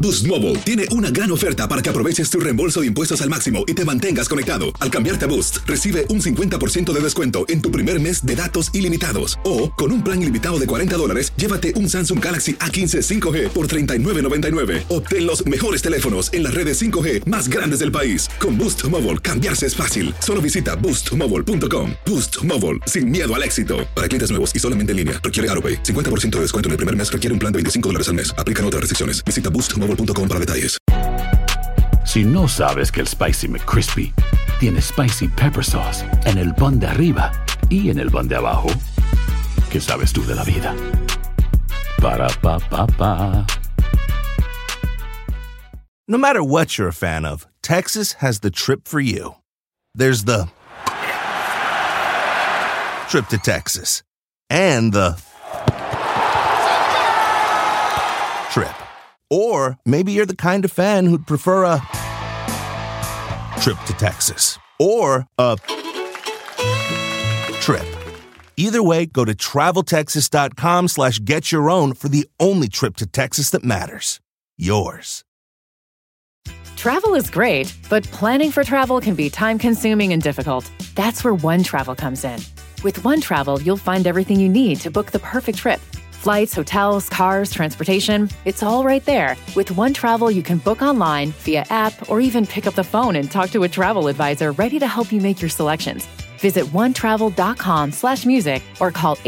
Boost Mobile tiene una gran oferta para que aproveches tu reembolso de impuestos al máximo y te mantengas conectado. Al cambiarte a Boost, recibe un 50% de descuento en tu primer mes de datos ilimitados. O, con un plan ilimitado de $40, llévate un Samsung Galaxy A15 5G por $39.99. Obtén los mejores teléfonos en las redes 5G más grandes del país. Con Boost Mobile, cambiarse es fácil. Solo visita boostmobile.com. Boost Mobile, sin miedo al éxito. Para clientes nuevos y solamente en línea, requiere AroPay. 50% de descuento en el primer mes requiere un plan de $25 al mes. Aplican otras restricciones. Visita boostmobile.com para detalles. Si no sabes que el Spicy McCrispy tiene Spicy Pepper Sauce en el pan de arriba y en el pan de abajo, ¿qué sabes tú de la vida? Para, pa, pa, pa. No matter what you're a fan of, Texas has the trip for you. There's the trip to Texas and the trip. Or maybe you're the kind of fan who'd prefer a trip to Texas or a trip. Either way, go to traveltexas.com/getyourOwn for the only trip to Texas that matters. Yours. Travel is great, but planning for travel can be time-consuming and difficult. That's where OneTravel comes in. With OneTravel, you'll find everything you need to book the perfect trip. Flights, hotels, cars, transportation, it's all right there. With OneTravel, you can book online, via app, or even pick up the phone and talk to a travel advisor ready to help you make your selections. Visit onetravel.com/music or call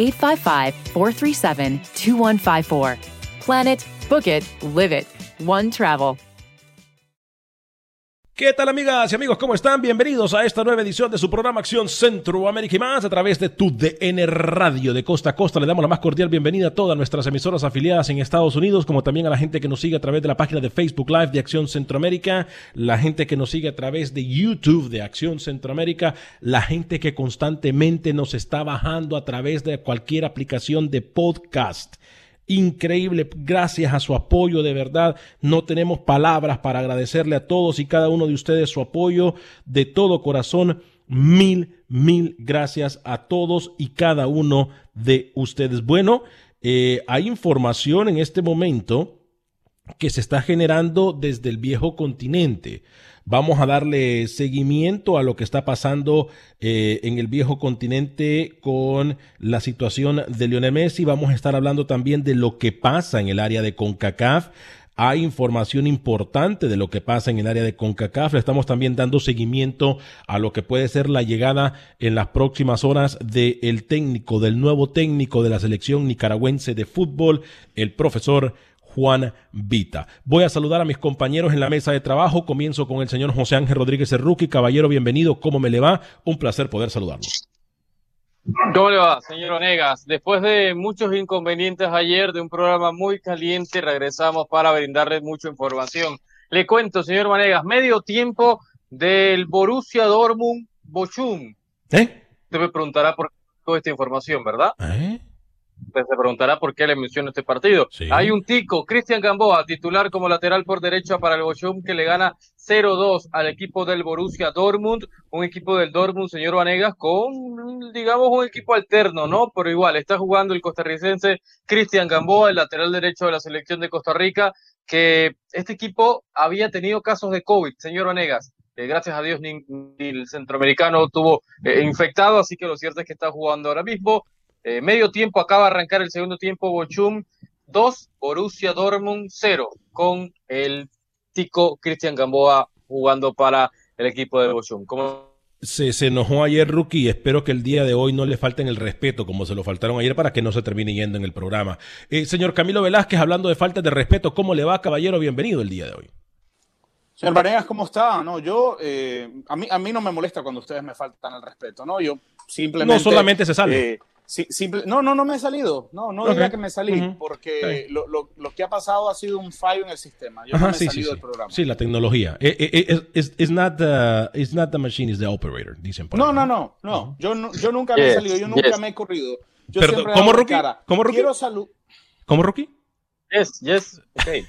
855-437-2154. Plan it, book it, live it. OneTravel. ¿Qué tal, amigas y amigos? ¿Cómo están? Bienvenidos a esta nueva edición de su programa Acción Centroamérica y más a través de tu DN Radio de costa a costa. Le damos la más cordial bienvenida a todas nuestras emisoras afiliadas en Estados Unidos, como también a la gente que nos sigue a través de la página de Facebook Live de Acción Centroamérica, la gente que nos sigue a través de YouTube de Acción Centroamérica, la gente que constantemente nos está bajando a través de cualquier aplicación de podcast. Increíble, gracias a su apoyo, de verdad, no tenemos palabras para agradecerle a todos y cada uno de ustedes su apoyo de todo corazón. Mil gracias a todos y cada uno de ustedes. Bueno, hay información en este momento que se está generando desde el viejo continente. Vamos a darle seguimiento a lo que está pasando en el viejo continente con la situación de Lionel Messi. Vamos a estar hablando también de lo que pasa en el área de CONCACAF. Hay información importante de lo que pasa en el área de CONCACAF. Le estamos también dando seguimiento a lo que puede ser la llegada en las próximas horas del nuevo técnico de la selección nicaragüense de fútbol, el profesor Juan Vita. Voy a saludar a mis compañeros en la mesa de trabajo. Comienzo con el señor José Ángel Rodríguez Cerruqui. Caballero, bienvenido. ¿Cómo me le va? Un placer poder saludarlo. ¿Cómo le va, señor Vanegas? Después de muchos inconvenientes ayer, de un programa muy caliente, regresamos para brindarle mucha información. Le cuento, señor Vanegas, medio tiempo del Borussia Dortmund Bochum. Usted me preguntará por toda esta información, ¿verdad? Usted se preguntará por qué le menciono este partido. Sí. Hay un tico, Cristian Gamboa, titular como lateral por derecha para el Bochum, que le gana 0-2 al equipo del Borussia Dortmund, un equipo del Dortmund, señor Vanegas, con, digamos, un equipo alterno, ¿no? Pero igual, está jugando el costarricense Cristian Gamboa, el lateral derecho de la selección de Costa Rica, que este equipo había tenido casos de COVID, señor Vanegas. Gracias a Dios ni el centroamericano estuvo infectado, así que lo cierto es que está jugando ahora mismo. Medio tiempo, acaba de arrancar el segundo tiempo. Bochum 2, Borussia Dortmund 0, con el tico Cristian Gamboa jugando para el equipo de Bochum. Se enojó ayer, Rookie, y espero que el día de hoy no le falten el respeto como se lo faltaron ayer para que no se termine yendo en el programa. Señor Camilo Velázquez, hablando de falta de respeto, ¿cómo le va, caballero? Bienvenido el día de hoy. Señor Vanegas, ¿cómo está? No, yo, a mí no me molesta cuando ustedes me faltan el respeto, ¿no? Yo simplemente... No solamente se sale. No me he salido. No diga que me salí, porque lo que ha pasado ha sido un fallo en el sistema. Yo no me he salido del programa. Sí, la tecnología. It's not the machine, it's the operator, dicen por ahí. No. Yo nunca me he salido, yo nunca me he corrido. Yo Perdón, siempre ¿cómo, hago Rookie? cara. ¿Cómo, Rookie? Quiero salud. ¿Cómo, Rookie? Yes, okay.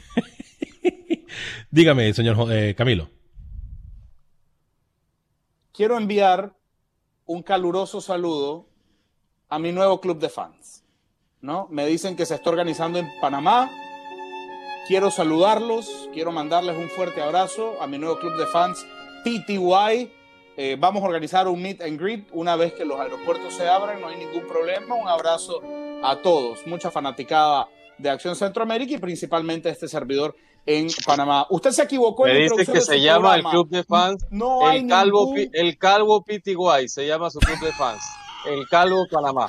Dígame, señor Camilo. Quiero enviar un caluroso saludo a mi nuevo club de fans, ¿no? Me dicen que se está organizando en Panamá. quiero saludarlos, quiero mandarles un fuerte abrazo a mi nuevo club de fans, PTY. Vamos a organizar un meet and greet una vez que los aeropuertos se abran, no hay ningún problema. Un abrazo a todos, mucha fanaticada de Acción Centroamérica y principalmente este servidor en Panamá. Usted se equivocó en la introducción de su programa. Se llama el club de fans, no hay el Calvo PTY, se llama su club de fans, el Calvo Panamá.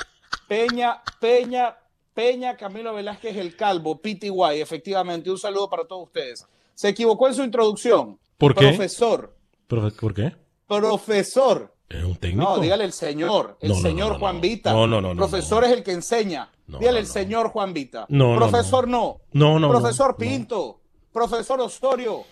Peña Camilo Velázquez, el Calvo PTY, efectivamente. Un saludo para todos ustedes. Se equivocó en su introducción. ¿Por qué? Profesor. ¿Por qué? Profesor. ¿Es un técnico? No, dígale el señor. Señor Juan Vita. No. Profesor es el que enseña. Dígale el señor Juan Vita. Profesor no. Profesor Pinto. Profesor Osorio.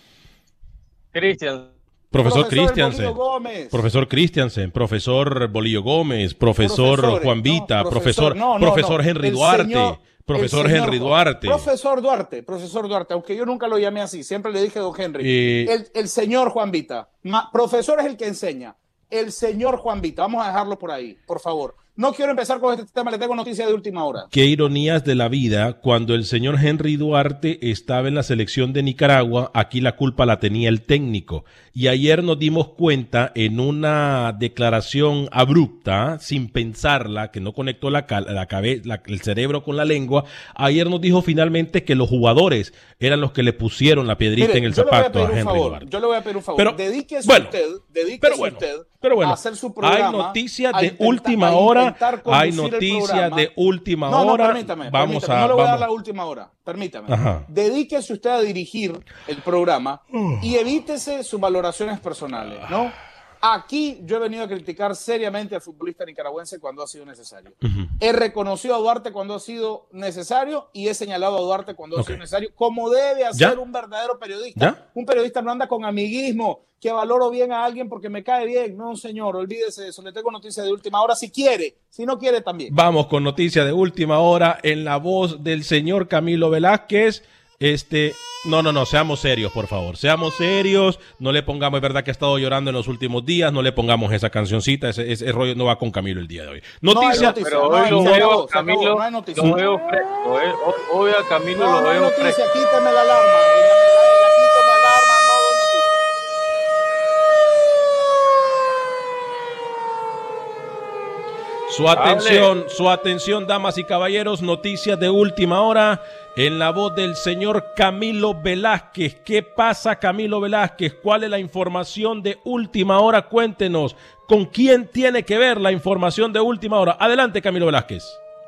Profesor Christiansen, profesor Bolillo Gómez, profesor Juan Vita, profesor Henry Duarte. Henry Duarte. Profesor Duarte, aunque yo nunca lo llamé así, siempre le dije don Henry. El señor Juan Vita. Profesor es el que enseña. El señor Juan Vita. Vamos a dejarlo por ahí, por favor. No quiero empezar con este tema, le tengo noticias de última hora. Qué ironías de la vida, cuando el señor Henry Duarte estaba en la selección de Nicaragua, aquí la culpa la tenía el técnico. Y ayer nos dimos cuenta en una declaración abrupta, sin pensarla, que no conectó el cerebro con la lengua, ayer nos dijo finalmente que los jugadores eran los que le pusieron la piedrita en el zapato a Henry Duarte. Yo le voy a pedir un favor. Dedíquese usted a hacer su programa. Hay noticias de última hora. Hay noticias de última hora. Permítame. No le voy a dar la última hora. Permítame. Ajá. Dedíquese usted a dirigir el programa y evítese sus valoraciones personales, ¿no? Aquí yo he venido a criticar seriamente al futbolista nicaragüense cuando ha sido necesario. He reconocido a Duarte cuando ha sido necesario y he señalado a Duarte cuando ha sido necesario, como debe hacer un verdadero periodista. Un periodista no anda con amiguismo, que valoro bien a alguien porque me cae bien. No, señor, olvídese de eso. Le tengo noticias de última hora si quiere. Si no quiere, también. Vamos con noticias de última hora en la voz del señor Camilo Velázquez. No, seamos serios, por favor. Seamos serios, no le pongamos, es verdad que ha estado llorando en los últimos días, no le pongamos esa cancioncita, ese rollo no va con Camilo el día de hoy. Noticia, pero hoy lo veo a Camilo, lo veo fresco, hoy a Camilo lo veo fresco. Quítame la alarma, Su atención, damas y caballeros, noticias de última hora en la voz del señor Camilo Velázquez. ¿Qué pasa, Camilo Velázquez? ¿Cuál es la información de última hora? Cuéntenos, ¿con quién tiene que ver la información de última hora? Adelante, Camilo Velázquez.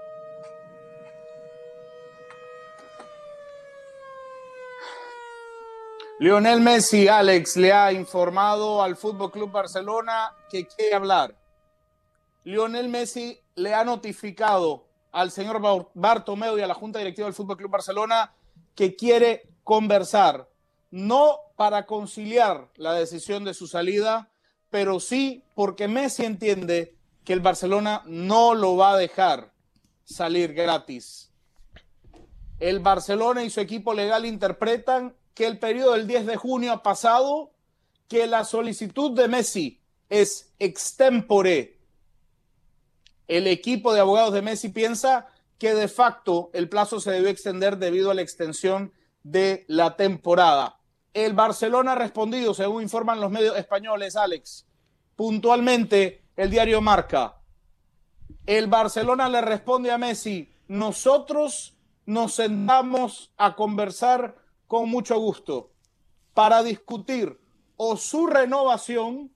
Lionel Messi, Alex, le ha informado al Fútbol Club Barcelona que quiere hablar. Lionel Messi le ha notificado al señor Bartomeu y a la Junta Directiva del Fútbol Club Barcelona que quiere conversar, no para conciliar la decisión de su salida, pero sí porque Messi entiende que el Barcelona no lo va a dejar salir gratis. El Barcelona y su equipo legal interpretan que el periodo del 10 de junio ha pasado, que la solicitud de Messi es extempore. El equipo de abogados de Messi piensa que de facto el plazo se debió extender debido a la extensión de la temporada. El Barcelona ha respondido, según informan los medios españoles, Alex. Puntualmente, el diario Marca. El Barcelona le responde a Messi: nosotros nos sentamos a conversar con mucho gusto para discutir o su renovación.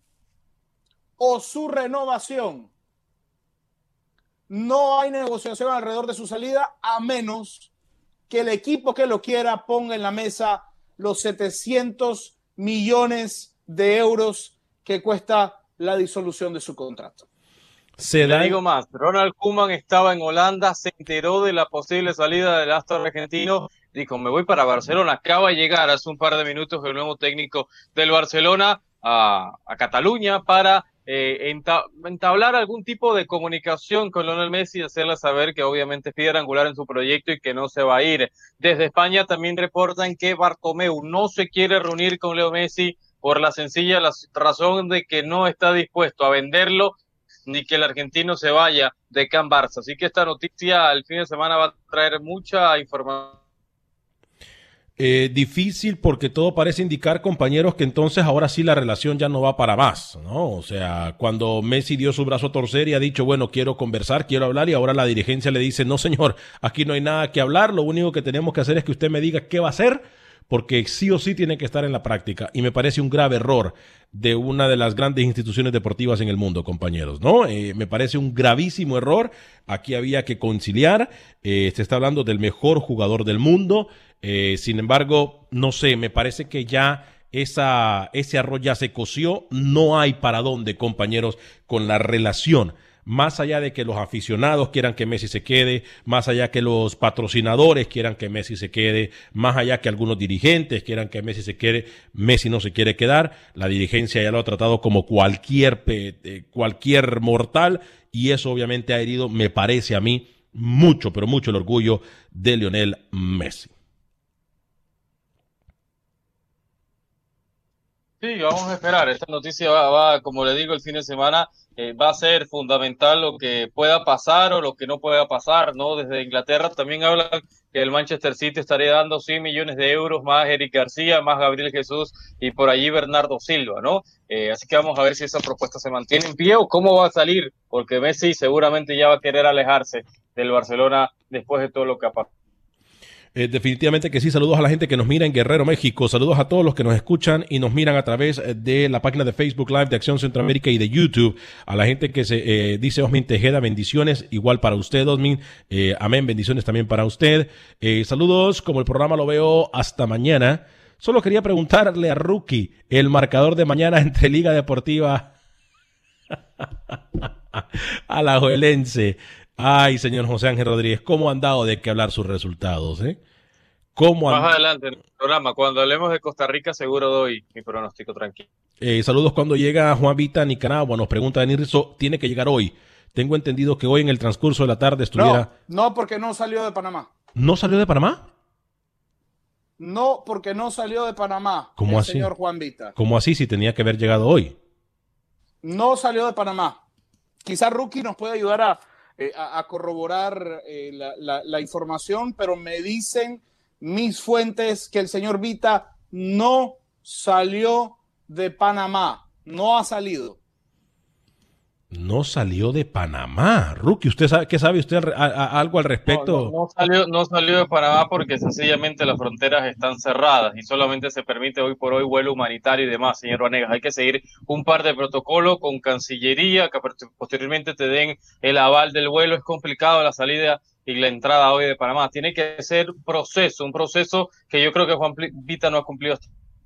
No hay negociación alrededor de su salida a menos que el equipo que lo quiera ponga en la mesa los 700 millones de euros que cuesta la disolución de su contrato. Le digo más, Ronald Koeman estaba en Holanda, se enteró de la posible salida del astro argentino, dijo: me voy para Barcelona. Acaba de llegar hace un par de minutos el nuevo técnico del Barcelona a Cataluña para entablar algún tipo de comunicación con Lionel Messi y hacerle saber que obviamente es piedra angular en su proyecto y que no se va a ir. Desde España también reportan que Bartomeu no se quiere reunir con Leo Messi por la sencilla razón de que no está dispuesto a venderlo ni que el argentino se vaya de Can Barça. Así que esta noticia el fin de semana va a traer mucha información. Difícil porque todo parece indicar, compañeros, que entonces ahora sí la relación ya no va para más, ¿no? O sea, cuando Messi dio su brazo a torcer y ha dicho, bueno, quiero conversar, quiero hablar, y ahora la dirigencia le dice, no señor, aquí no hay nada que hablar, lo único que tenemos que hacer es que usted me diga qué va a hacer, porque sí o sí tiene que estar en la práctica. Y me parece un grave error de una de las grandes instituciones deportivas en el mundo, compañeros, ¿no? Me parece un gravísimo error. Aquí había que conciliar. Se está hablando del mejor jugador del mundo. Sin embargo, no sé, me parece que ya ese arroz ya se coció. No hay para dónde, compañeros, con la relación. Más allá de que los aficionados quieran que Messi se quede, más allá que los patrocinadores quieran que Messi se quede, más allá que algunos dirigentes quieran que Messi se quede, Messi no se quiere quedar. La dirigencia ya lo ha tratado como cualquier mortal, y eso obviamente ha herido, me parece a mí, mucho, pero mucho el orgullo de Lionel Messi. Sí, vamos a esperar. Esta noticia va, como le digo, el fin de semana va a ser fundamental lo que pueda pasar o lo que no pueda pasar, ¿no? Desde Inglaterra también hablan que el Manchester City estaría dando 100 millones de euros, más Eric García, más Gabriel Jesús y por allí Bernardo Silva, ¿no? Así que vamos a ver si esa propuesta se mantiene en pie o cómo va a salir, porque Messi seguramente ya va a querer alejarse del Barcelona después de todo lo que ha pasado. Definitivamente que sí. Saludos a la gente que nos mira en Guerrero, México. Saludos a todos los que nos escuchan y nos miran a través de la página de Facebook Live de Acción Centroamérica y de YouTube. A la gente que se dice Osmin Tejeda, bendiciones. Igual para usted, Osmin. Amén, bendiciones también para usted. Saludos, como el programa lo veo, hasta mañana. Solo quería preguntarle a Rookie el marcador de mañana entre Liga Deportiva Alajuelense. Ay, señor José Ángel Rodríguez, ¿cómo han dado de qué hablar sus resultados? Más adelante en el programa, cuando hablemos de Costa Rica, seguro doy mi pronóstico tranquilo. Saludos cuando llega Juan Vita a Nicaragua. Nos pregunta Denirso, tiene que llegar hoy. Tengo entendido que hoy en el transcurso de la tarde estuviera... No, porque no salió de Panamá. ¿No salió de Panamá? No, porque no salió de Panamá. ¿Cómo así? Señor Juan Vita. ¿Cómo así si tenía que haber llegado hoy? No salió de Panamá. Quizás Rookie nos puede ayudar a corroborar la información, pero me dicen mis fuentes que el señor Vita no salió de Panamá, no ha salido. No salió de Panamá. Rookie, ¿usted sabe, qué sabe usted algo al respecto? No salió de Panamá porque sencillamente las fronteras están cerradas y solamente se permite hoy por hoy vuelo humanitario y demás, señor Vanegas. Hay que seguir un par de protocolos con Cancillería, que posteriormente te den el aval del vuelo. Es complicado la salida y la entrada hoy de Panamá. Tiene que ser un proceso que yo creo que Juan Vita no ha cumplido.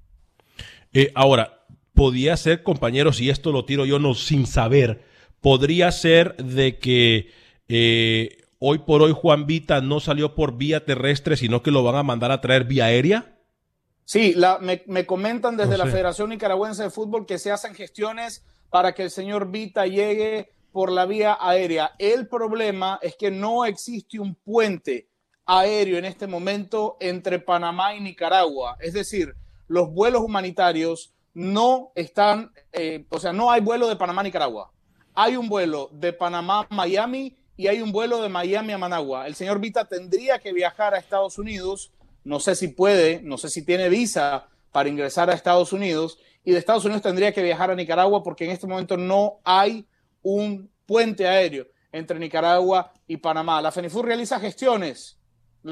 Ahora, podía ser, compañeros, y esto lo tiro yo no sin saber, podría ser de que hoy por hoy Juan Vita no salió por vía terrestre, sino que lo van a mandar a traer vía aérea. Sí, me comentan desde la Federación Nicaragüense de Fútbol que se hacen gestiones para que el señor Vita llegue por la vía aérea. El problema es que no existe un puente aéreo en este momento entre Panamá y Nicaragua. Es decir, los vuelos humanitarios no están, no hay vuelo de Panamá a Nicaragua. Hay un vuelo de Panamá a Miami y hay un vuelo de Miami a Managua. El señor Vita tendría que viajar a Estados Unidos. No sé si puede, no sé si tiene visa para ingresar a Estados Unidos. Y de Estados Unidos tendría que viajar a Nicaragua porque en este momento no hay un puente aéreo entre Nicaragua y Panamá. La FENIFUT realiza gestiones.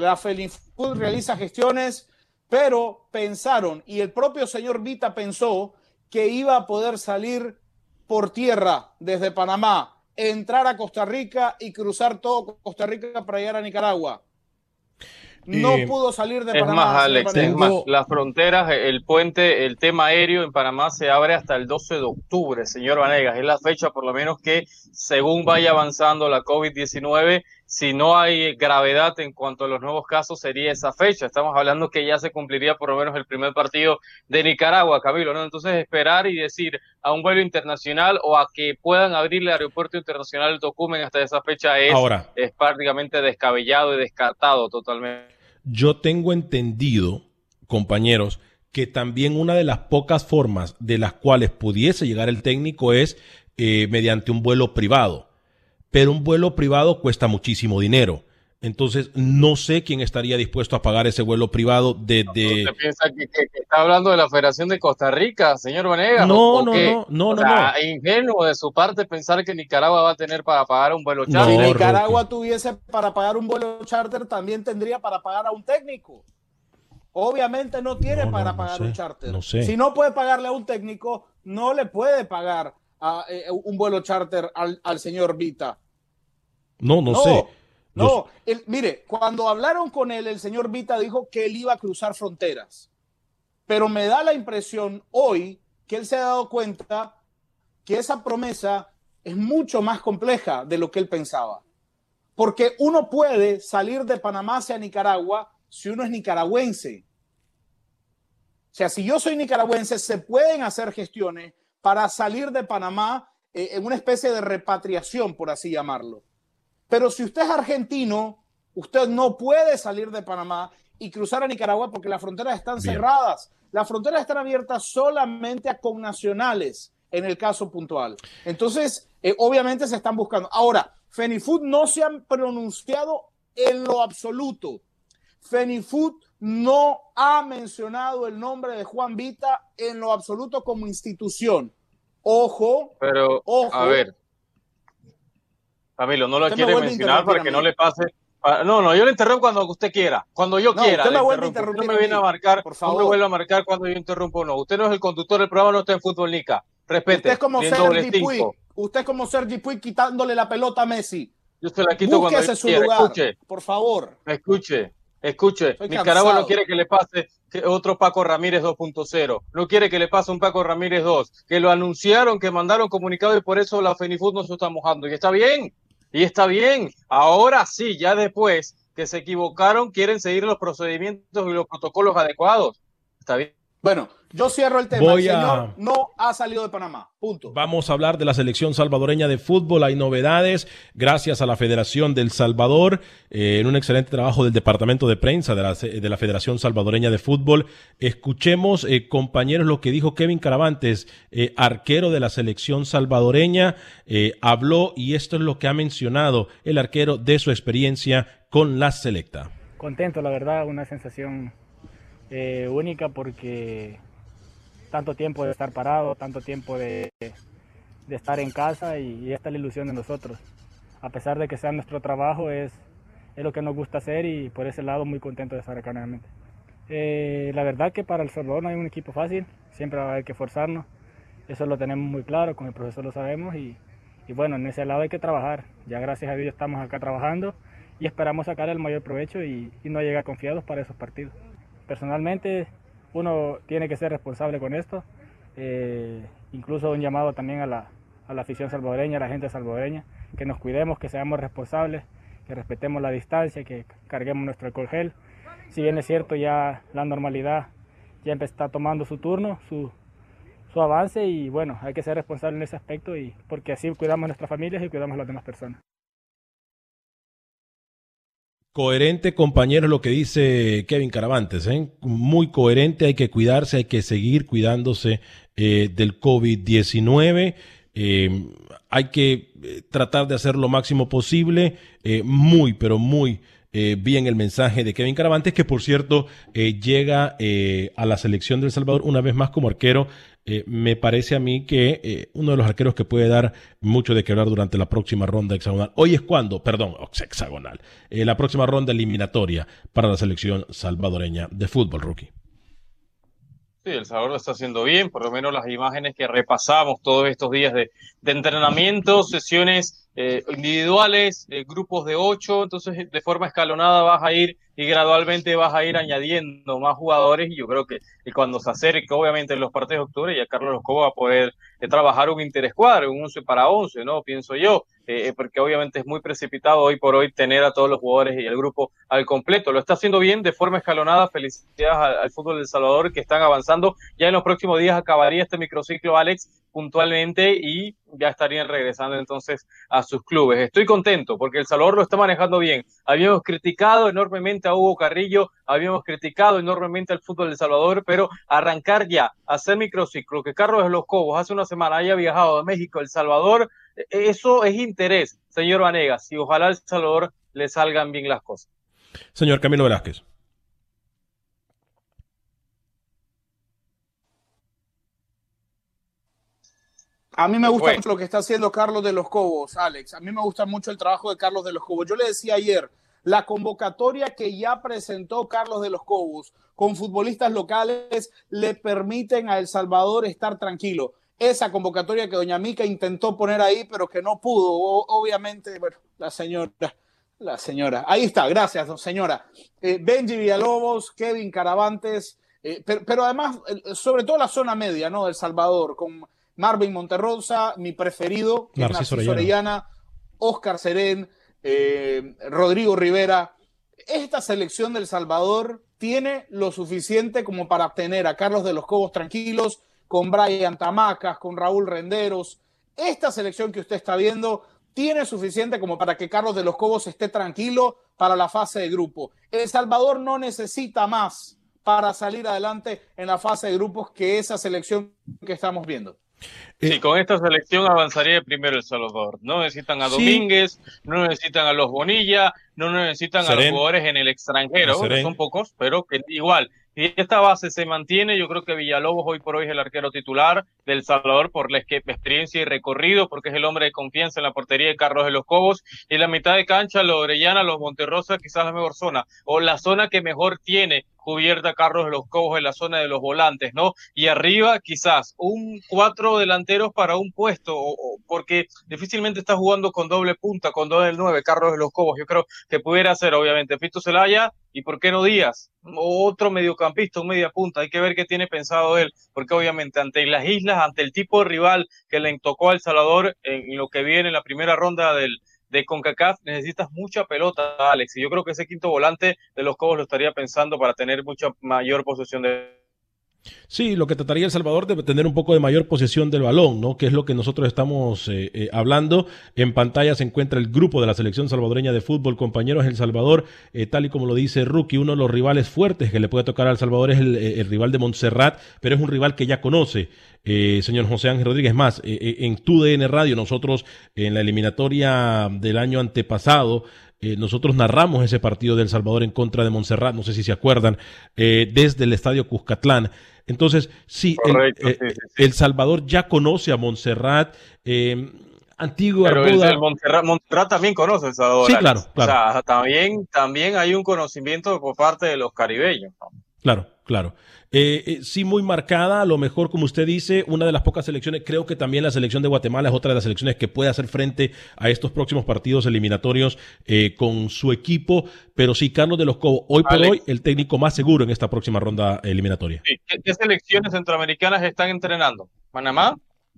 Pero pensaron, y el propio señor Vita pensó que iba a poder salir por tierra desde Panamá, entrar a Costa Rica y cruzar todo Costa Rica para llegar a Nicaragua. No pudo salir de Panamá. Es más, Alex, las fronteras, el puente, el tema aéreo en Panamá se abre hasta el 12 de octubre, señor Vanegas. Es la fecha, por lo menos, que según vaya avanzando la COVID-19, si no hay gravedad en cuanto a los nuevos casos, sería esa fecha. Estamos hablando que ya se cumpliría por lo menos el primer partido de Nicaragua, Camilo, ¿no? Entonces, esperar y decir a un vuelo internacional o a que puedan abrir el aeropuerto internacional de Tocumen hasta esa fecha es prácticamente descabellado y descartado totalmente. Yo tengo entendido, compañeros, que también una de las pocas formas de las cuales pudiese llegar el técnico es mediante un vuelo privado. Pero un vuelo privado cuesta muchísimo dinero. Entonces, no sé quién estaría dispuesto a pagar ese vuelo privado desde... ¿Usted piensa que está hablando de la Federación de Costa Rica, señor Vanegas? No, ¿O no, qué? no. Ingenuo de su parte pensar que Nicaragua va a tener para pagar un vuelo charter. Si No, Nicaragua Rookie. tuviese para pagar un vuelo charter, también tendría para pagar a un técnico. Obviamente no tiene para pagar un charter. No sé. Si no puede pagarle a un técnico, no le puede pagar un vuelo charter al señor Vita. No sé. No, mire, cuando hablaron con él, el señor Vita dijo que él iba a cruzar fronteras. Pero me da la impresión hoy que él se ha dado cuenta que esa promesa es mucho más compleja de lo que él pensaba. Porque uno puede salir de Panamá hacia Nicaragua si uno es nicaragüense. O sea, si yo soy nicaragüense, se pueden hacer gestiones para salir de Panamá en una especie de repatriación, por así llamarlo. Pero si usted es argentino, usted no puede salir de Panamá y cruzar a Nicaragua porque las fronteras están cerradas. Las fronteras están abiertas solamente a connacionales en el caso puntual. Entonces, obviamente se están buscando. Ahora, Fenifood no se han pronunciado en lo absoluto. Fenifood no ha mencionado el nombre de Juan Vita en lo absoluto como institución. Ojo. Pero, a ver. Camilo, no lo quiere mencionar para que no le pase. No, yo le interrumpo cuando usted quiera, cuando yo quiera. Usted me vuelve a interrumpir. No me viene a marcar, por favor. No me vuelve a marcar cuando yo interrumpo. No, usted no es el conductor del programa, no está en Fútbol Nica. Respete. Usted es como Sergi Puig. Usted es como Sergi Puig quitándole la pelota a Messi. Yo se la quito cuando yo quiera. Lugar, escuche, por favor. Escuche. Nicaragua no quiere que le pase otro Paco Ramírez 2.0. No quiere que le pase un Paco Ramírez 2. Que lo anunciaron, que mandaron comunicado y por eso la Fenifood no se está mojando. Y está bien. Ahora sí, ya después que se equivocaron, quieren seguir los procedimientos y los protocolos adecuados. Está bien. Bueno, yo cierro el tema. El señor no ha salido de Panamá. Punto. Vamos a hablar de la selección salvadoreña de fútbol. Hay novedades gracias a la Federación del Salvador, en un excelente trabajo del Departamento de Prensa de la Federación Salvadoreña de Fútbol. Escuchemos, compañeros, lo que dijo Kevin Caravantes, arquero de la selección salvadoreña. Habló y esto es lo que ha mencionado el arquero de su experiencia con la selecta. Contento, la verdad, una sensación única porque tanto tiempo de estar parado, tanto tiempo de estar en casa y esta es la ilusión de nosotros. A pesar de que sea nuestro trabajo, es lo que nos gusta hacer y por ese lado muy contento de estar acá nuevamente. La verdad que para El Salvador no hay un equipo fácil, siempre va a haber que esforzarnos, eso lo tenemos muy claro, con el profesor lo sabemos y bueno, en ese lado hay que trabajar. Ya gracias a Dios estamos acá trabajando y esperamos sacar el mayor provecho y no llegar confiados para esos partidos. Personalmente, uno tiene que ser responsable con esto, incluso un llamado también a la afición salvadoreña, a la gente salvadoreña, que nos cuidemos, que seamos responsables, que respetemos la distancia, que carguemos nuestro alcohol gel. Si bien es cierto, ya la normalidad ya está tomando su turno, su avance y bueno, hay que ser responsable en ese aspecto porque así cuidamos a nuestras familias y cuidamos a las demás personas. Coherente, compañero, lo que dice Kevin Caravantes, muy coherente, hay que cuidarse, hay que seguir cuidándose del COVID-19, hay que tratar de hacer lo máximo posible, pero muy bien el mensaje de Kevin Caravantes, que por cierto llega a la selección de El Salvador una vez más como arquero. Me parece a mí que uno de los arqueros que puede dar mucho de qué hablar durante la próxima ronda hexagonal. Hoy es cuando, hexagonal, la próxima ronda eliminatoria para la selección salvadoreña de fútbol, Rookie. Sí, El Salvador lo está haciendo bien, por lo menos las imágenes que repasamos todos estos días de entrenamiento, sesiones individuales, grupos de 8, entonces de forma escalonada vas a ir y gradualmente vas a ir añadiendo más jugadores y yo creo que cuando se acerque obviamente en los partidos de octubre ya Carlos Loscobo va a poder trabajar un interescuadro, un 11 para 11, ¿no? Pienso yo, porque obviamente es muy precipitado hoy por hoy tener a todos los jugadores y el grupo al completo. Lo está haciendo bien de forma escalonada, felicidades al fútbol de El Salvador que están avanzando. Ya en los próximos días acabaría este microciclo, Alex, puntualmente y ya estarían regresando entonces a sus clubes. Estoy contento porque El Salvador lo está manejando bien. Habíamos criticado enormemente a Hugo Carrillo, habíamos criticado enormemente al fútbol de El Salvador, pero arrancar ya, hacer microciclo, que Carlos Loscobo hace una semana haya viajado de México a El Salvador, eso es interés, señor Vanegas, y ojalá El Salvador le salgan bien las cosas. Señor Camilo Velázquez. A mí me gusta mucho lo que está haciendo Carlos de los Cobos, Alex. A mí me gusta mucho el trabajo de Carlos de los Cobos. Yo le decía ayer, la convocatoria que ya presentó Carlos de los Cobos con futbolistas locales le permiten a El Salvador estar tranquilo. Esa convocatoria que doña Mica intentó poner ahí, pero que no pudo. Obviamente, bueno, la señora. Ahí está, gracias, señora. Benji Villalobos, Kevin Caravantes, pero además, sobre todo la zona media, ¿no? de El Salvador, con Marvin Monterrosa, mi preferido, Narciso Orellana, Oscar Serén, Rodrigo Rivera. Esta selección del Salvador tiene lo suficiente como para tener a Carlos de los Cobos tranquilos, con Brian Tamacas, con Raúl Renderos. Esta selección que usted está viendo tiene suficiente como para que Carlos de los Cobos esté tranquilo para la fase de grupo. El Salvador no necesita más para salir adelante en la fase de grupos que esa selección que estamos viendo. Sí, con esta selección avanzaría primero El Salvador. No necesitan a Domínguez, no necesitan a los Bonilla, no necesitan a los jugadores en el extranjero, que son pocos, pero que igual. Si esta base se mantiene, yo creo que Villalobos hoy por hoy es el arquero titular del Salvador por la experiencia y recorrido, porque es el hombre de confianza en la portería de Carlos de los Cobos. Y la mitad de cancha, los Orellana, los Monterrosa, quizás la mejor zona, o la zona que mejor tiene cubierta Carlos de los Cobos en la zona de los volantes, ¿no? Y arriba quizás 4 delanteros para un puesto, porque difícilmente está jugando con doble punta, con doble 9, Carlos de los Cobos. Yo creo que pudiera ser, obviamente, Fito Zelaya y por qué no Díaz, otro mediocampista, un media punta. Hay que ver qué tiene pensado él, porque obviamente ante las islas, ante el tipo de rival que le tocó a El Salvador en lo que viene en la primera ronda de CONCACAF, necesitas mucha pelota, Alex, y yo creo que ese quinto volante de los Cobos lo estaría pensando para tener mucha mayor posesión de... Sí, lo que trataría El Salvador de tener un poco de mayor posesión del balón, ¿no? Que es lo que nosotros estamos hablando. En pantalla se encuentra el grupo de la selección salvadoreña de fútbol, compañeros. El Salvador, tal y como lo dice Rookie, uno de los rivales fuertes que le puede tocar a El Salvador es el rival de Montserrat, pero es un rival que ya conoce, señor José Ángel Rodríguez. Más, en TUDN Radio, nosotros en la eliminatoria del año antepasado, nosotros narramos ese partido de El Salvador en contra de Montserrat, no sé si se acuerdan, desde el estadio Cuscatlán. Entonces, sí, correcto, sí. El Salvador ya conoce a Montserrat, Antigua. Pero el Montserrat también conoce a El Salvador. Sí, claro. O sea, también hay un conocimiento por parte de los caribeños, ¿no? Claro. Sí, muy marcada, a lo mejor, como usted dice, una de las pocas selecciones. Creo que también la selección de Guatemala es otra de las selecciones que puede hacer frente a estos próximos partidos eliminatorios con su equipo, pero sí, Carlos de los Cobos, hoy por hoy, el técnico más seguro en esta próxima ronda eliminatoria. Sí. ¿Qué selecciones centroamericanas están entrenando? Panamá,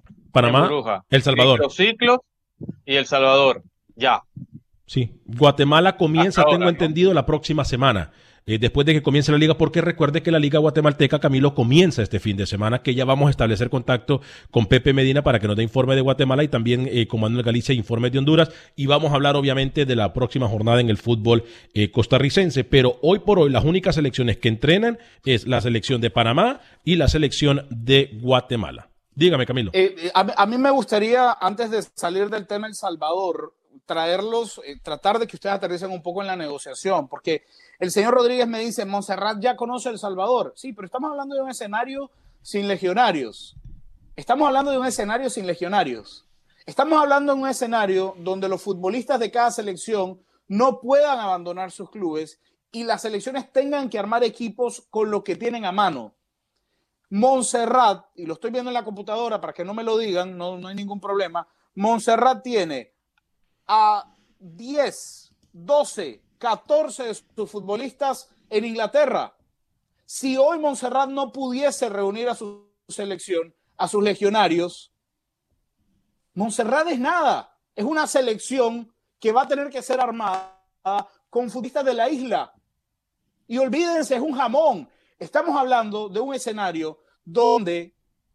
El Salvador. Los Ciclos y El Salvador, ya. Sí, Guatemala comienza, ahora, tengo entendido, la próxima semana. Después de que comience la liga, porque recuerde que la liga guatemalteca, Camilo, comienza este fin de semana, que ya vamos a establecer contacto con Pepe Medina para que nos dé informe de Guatemala y también con Manuel Galicia informes de Honduras, y vamos a hablar obviamente de la próxima jornada en el fútbol costarricense, pero hoy por hoy las únicas selecciones que entrenan es la selección de Panamá y la selección de Guatemala. Dígame, Camilo. A mí me gustaría, antes de salir del tema El Salvador, tratar de que ustedes aterricen un poco en la negociación, porque el señor Rodríguez me dice, Montserrat ya conoce El Salvador. Sí, pero estamos hablando de un escenario sin legionarios. Estamos hablando de un escenario donde los futbolistas de cada selección no puedan abandonar sus clubes y las selecciones tengan que armar equipos con lo que tienen a mano. Montserrat, y lo estoy viendo en la computadora para que no me lo digan, no hay ningún problema, Montserrat tiene a 10, 12, 14 de sus futbolistas en Inglaterra. Si hoy Montserrat no pudiese reunir a su selección, a sus legionarios, Montserrat es nada. Es una selección que va a tener que ser armada con futbolistas de la isla. Y olvídense, es un jamón. Estamos hablando de un escenario donde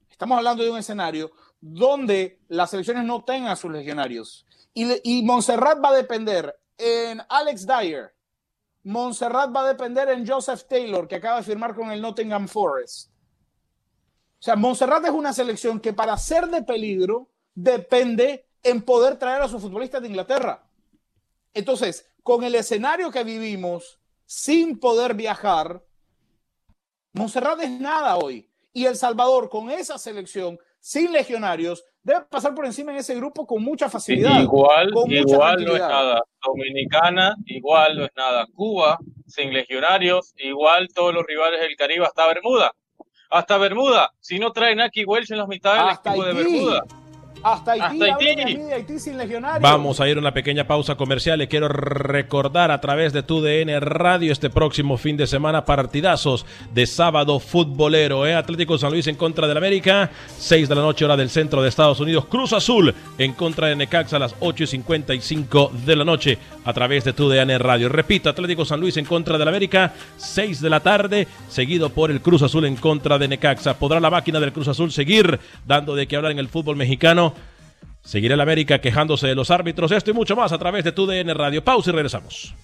las selecciones no tengan a sus legionarios. Y Montserrat va a depender en Alex Dyer. Montserrat va a depender en Joseph Taylor, que acaba de firmar con el Nottingham Forest. O sea, Montserrat es una selección que para ser de peligro depende en poder traer a sus futbolistas de Inglaterra. Entonces, con el escenario que vivimos, sin poder viajar, Montserrat es nada hoy. Y El Salvador, con esa selección, sin legionarios, debe pasar por encima en ese grupo con mucha facilidad. Igual no es nada. Dominicana, igual no es nada. Cuba, sin legionarios, igual todos los rivales del Caribe, hasta Bermuda. Hasta Bermuda, si no traen aquí Welch en las mitades del equipo de Bermuda. Hasta Haití sin legionarios. Vamos a ir a una pequeña pausa comercial. Le quiero recordar a través de TUDN Radio este próximo fin de semana partidazos de sábado futbolero. Atlético San Luis en contra del América, 6 de la noche hora del centro de Estados Unidos. Cruz Azul en contra de Necaxa a las 8:55 de la noche a través de TUDN Radio. Repito, Atlético San Luis en contra del América, 6 de la tarde, seguido por el Cruz Azul en contra de Necaxa. ¿Podrá la máquina del Cruz Azul seguir dando de qué hablar en el fútbol mexicano? Seguirá el América quejándose de los árbitros. Esto y mucho más a través de TUDN Radio. Pausa y regresamos.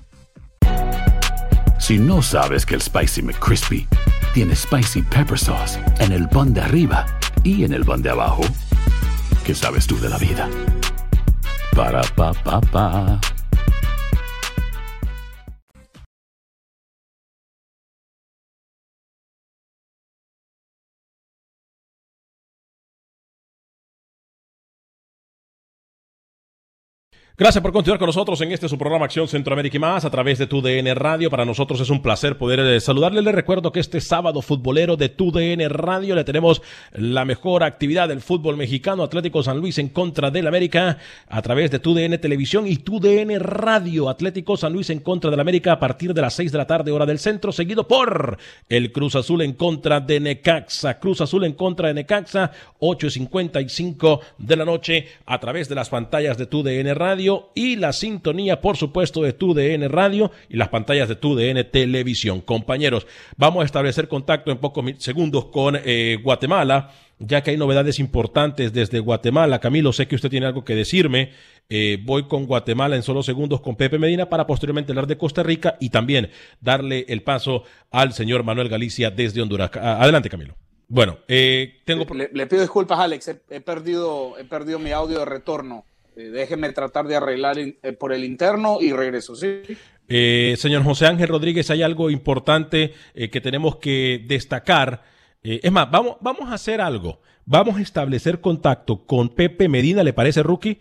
Si no sabes que el Spicy McCrispy tiene Spicy Pepper Sauce en el pan de arriba y en el pan de abajo, ¿qué sabes tú de la vida? Para, pa, pa, pa. Gracias por continuar con nosotros en su programa Acción Centroamérica y más a través de TUDN Radio. Para nosotros es un placer poder saludarle. Les recuerdo que este sábado futbolero de TUDN Radio le tenemos la mejor actividad del fútbol mexicano. Atlético San Luis en contra del América a través de TUDN Televisión y TUDN Radio. Atlético San Luis en contra del América a partir de las 6 de la tarde hora del centro, seguido por el Cruz Azul en contra de Necaxa. Cruz Azul en contra de Necaxa, 8:55 de la noche a través de las pantallas de TUDN Radio y la sintonía, por supuesto, de TUDN Radio y las pantallas de TUDN Televisión. Compañeros, vamos a establecer contacto en pocos segundos con Guatemala, ya que hay novedades importantes desde Guatemala. Camilo, sé que usted tiene algo que decirme. Voy con Guatemala en solo segundos con Pepe Medina para posteriormente hablar de Costa Rica y también darle el paso al señor Manuel Galicia desde Honduras. Adelante, Camilo. Bueno, le pido disculpas, Alex. He perdido mi audio de retorno. Déjeme tratar de arreglar por el interno y regreso, ¿sí? Señor José Ángel Rodríguez, hay algo importante que tenemos que destacar. Es más, vamos a hacer algo. Vamos a establecer contacto con Pepe Medina, ¿le parece, Rookie?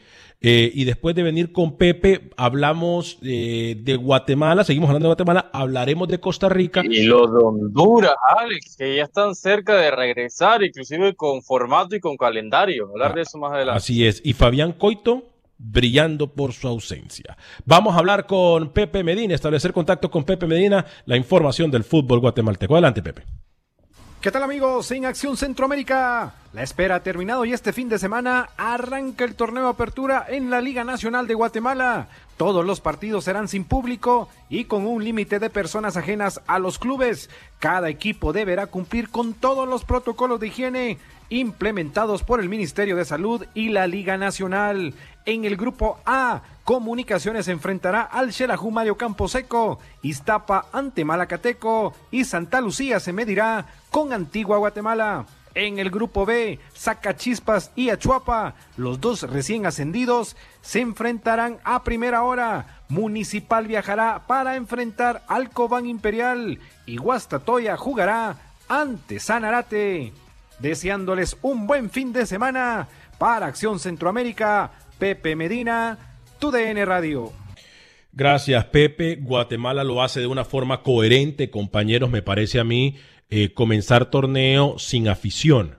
Y después de venir con Pepe, hablamos de Guatemala, seguimos hablando de Guatemala, hablaremos de Costa Rica. Y los de Honduras, Alex, que ya están cerca de regresar, inclusive con formato y con calendario. Hablar de eso más adelante. Así es. Y Fabián Coito, brillando por su ausencia. Vamos a hablar con Pepe Medina, establecer contacto con Pepe Medina, la información del fútbol guatemalteco. Adelante, Pepe. ¿Qué tal, amigos? En Acción Centroamérica, la espera ha terminado y este fin de semana arranca el torneo Apertura en la Liga Nacional de Guatemala. Todos los partidos serán sin público y con un límite de personas ajenas a los clubes. Cada equipo deberá cumplir con todos los protocolos de higiene implementados por el Ministerio de Salud y la Liga Nacional. En el grupo A, Comunicaciones enfrentará al Xelajú Mario Camposeco, Iztapa ante Malacateco y Santa Lucía se medirá con Antigua Guatemala. En el grupo B, Zacachispas y Achuapa, los dos recién ascendidos, se enfrentarán a primera hora. Municipal viajará para enfrentar al Cobán Imperial y Guastatoya jugará ante Sanarate. Deseándoles un buen fin de semana. Para Acción Centroamérica, Pepe Medina, TUDN Radio. Gracias, Pepe. Guatemala lo hace de una forma coherente, compañeros, me parece a mí, comenzar torneo sin afición.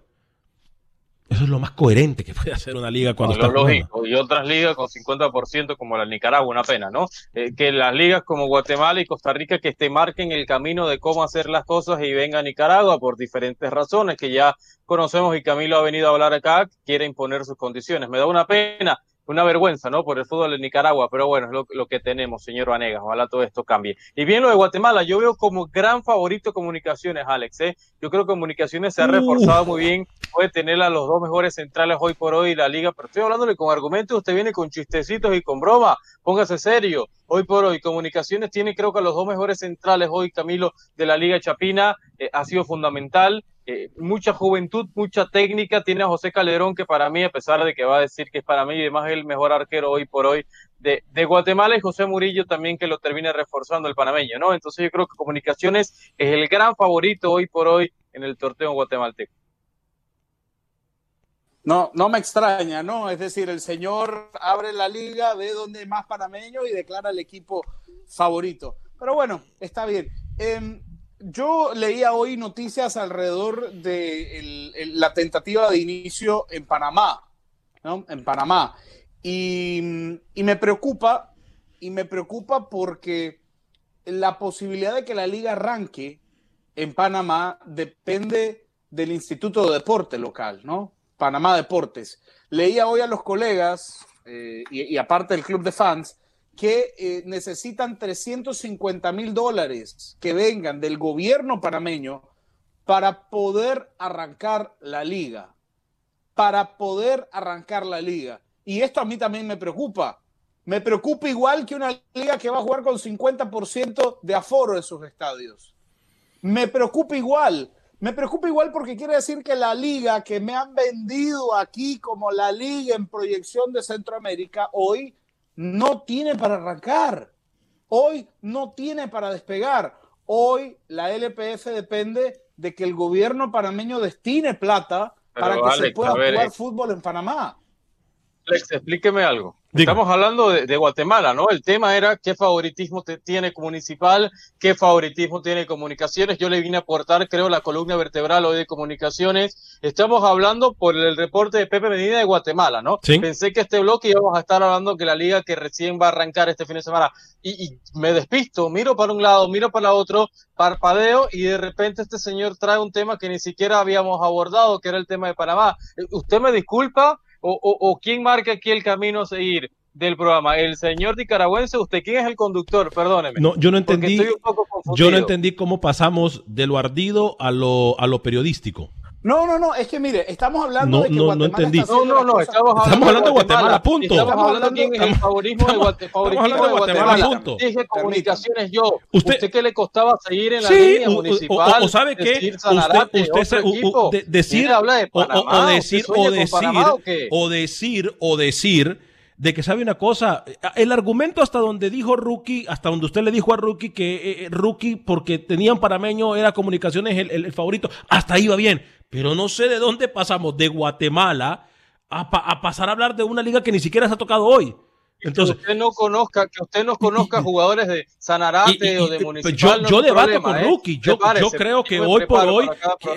Eso es lo más coherente que puede hacer una liga cuando está jugando. Lógico, y otras ligas con 50% como la Nicaragua, una pena, ¿no? Que las ligas como Guatemala y Costa Rica que te marquen el camino de cómo hacer las cosas y venga a Nicaragua por diferentes razones que ya conocemos y Camilo ha venido a hablar acá, quiere imponer sus condiciones. Me da una pena, una vergüenza, ¿no? Por el fútbol de Nicaragua, pero bueno, es lo que tenemos, señor Vanegas, ojalá todo esto cambie. Y bien lo de Guatemala, yo veo como gran favorito Comunicaciones, Alex, Yo creo que Comunicaciones se ha reforzado muy bien, puede tener a los dos mejores centrales hoy por hoy la liga, pero estoy hablándole con argumentos, usted viene con chistecitos y con broma, póngase serio. Hoy por hoy, Comunicaciones tiene creo que a los dos mejores centrales hoy, Camilo, de la Liga Chapina, ha sido fundamental. Mucha juventud, mucha técnica, tiene a José Calderón que para mí, a pesar de que va a decir que es para mí y además el mejor arquero hoy por hoy de Guatemala, y José Murillo también, que lo termina reforzando el panameño, ¿no? Entonces yo creo que Comunicaciones es el gran favorito hoy por hoy en el torneo guatemalteco. No me extraña, ¿no? Es decir, el señor abre la liga, ve dónde hay más panameños y declara el equipo favorito. Pero bueno, está bien. Yo leía hoy noticias alrededor de la tentativa de inicio en Panamá, ¿no? En Panamá. Y me preocupa porque la posibilidad de que la liga arranque en Panamá depende del Instituto de Deporte local, ¿no? Panamá Deportes. Leía hoy a los colegas y aparte del club de fans que necesitan $350,000 que vengan del gobierno panameño para poder arrancar la liga. Y esto a mí también me preocupa. Me preocupa igual que una liga que va a jugar con 50% de aforo en sus estadios. Me preocupa igual porque quiere decir que la liga que me han vendido aquí como la liga en proyección de Centroamérica, hoy no tiene para arrancar. Hoy no tiene para despegar. Hoy la LPF depende de que el gobierno panameño destine plata para que se pueda jugar fútbol en Panamá. Alex, explíqueme algo. Estamos hablando de Guatemala, ¿no? El tema era qué favoritismo tiene Municipal, qué favoritismo tiene Comunicaciones. Yo le vine a aportar, creo, la columna vertebral hoy de Comunicaciones. Estamos hablando por el reporte de Pepe Medina de Guatemala, ¿no? Sí. Pensé que este bloque íbamos a estar hablando que la liga que recién va a arrancar este fin de semana. Y me despisto, miro para un lado, miro para el otro, parpadeo, y de repente este señor trae un tema que ni siquiera habíamos abordado, que era el tema de Panamá. Usted me disculpa, o quién marca aquí el camino a seguir del programa, el señor nicaragüense. ¿Usted quién es el conductor? Perdóneme. No, yo no entendí. Yo no entendí cómo pasamos de lo ardido a lo periodístico. No, es que mire, estamos hablando de que Guatemala no entendí. Estamos hablando de Guatemala, punto. Estamos hablando de quién es el favorismo de Guatemala, punto. Dije Comunicaciones yo. ¿Usted qué le costaba seguir en la línea municipal? O sabe qué, decir de que sabe una cosa, el argumento hasta donde dijo Rookie, hasta donde usted le dijo a Rookie que Rookie, porque tenían panameño, era Comunicaciones el favorito, hasta ahí va bien, pero no sé de dónde pasamos de Guatemala a pasar a hablar de una liga que ni siquiera se ha tocado hoy. Entonces, que usted no conozca jugadores de Sanarate o de Municipal. Yo debato con Rookie. Yo creo que hoy por hoy,